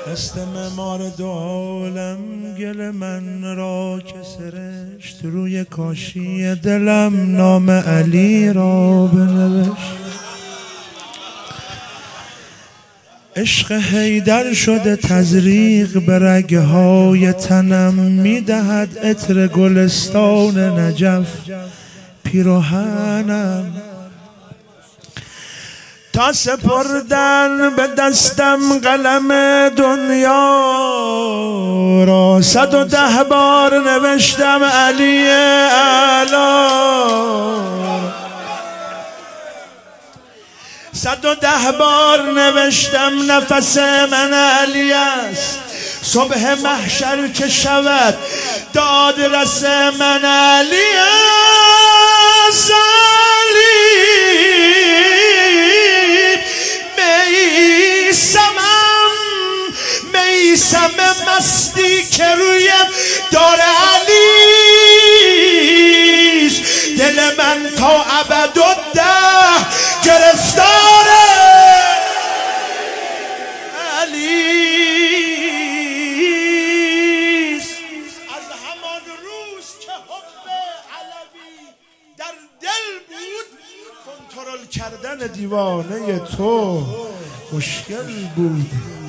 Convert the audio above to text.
دست معمار دو عالم گل من را که سرشت روی کاشی دلم نام علی را بنوشت. عشق حیدر شده تزریق به رگهای تنم، میدهد عطر گلستان نجف پیراهنم. تا سپردن به دستم قلم دنیا را 110 بار نوشتم علی اعلی. 110 بار نوشتم نفس من علی است. صبح محشر که شود داد رس من علی است. میسم مستی که رویم دار علیست. دل من تا ابدالده گرفتار علیست. از همان روز که حب علوی در دل بود، کنترل کردن دیوانه تو مشکل بود.